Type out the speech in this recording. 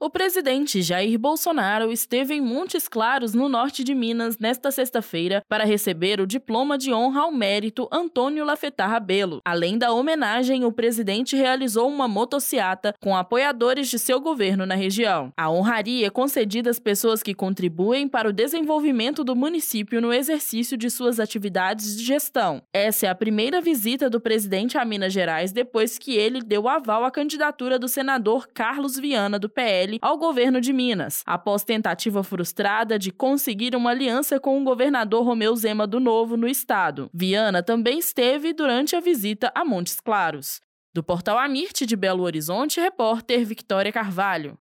O presidente Jair Bolsonaro esteve em Montes Claros, no norte de Minas, nesta sexta-feira, para receber o diploma de honra ao mérito Antônio Lafetar Rabelo. Além da homenagem, o presidente realizou uma motociata com apoiadores de seu governo na região. A honraria é concedida às pessoas que contribuem para o desenvolvimento do município no exercício de suas atividades de gestão. Essa é a primeira visita do presidente a Minas Gerais depois que ele deu aval à candidatura do senador Carlos Viana, do PL, ao governo de Minas, após tentativa frustrada de conseguir uma aliança com o governador Romeu Zema do Novo no estado. Viana também esteve durante a visita a Montes Claros. Do Portal Amirte de Belo Horizonte, repórter Victória Carvalho.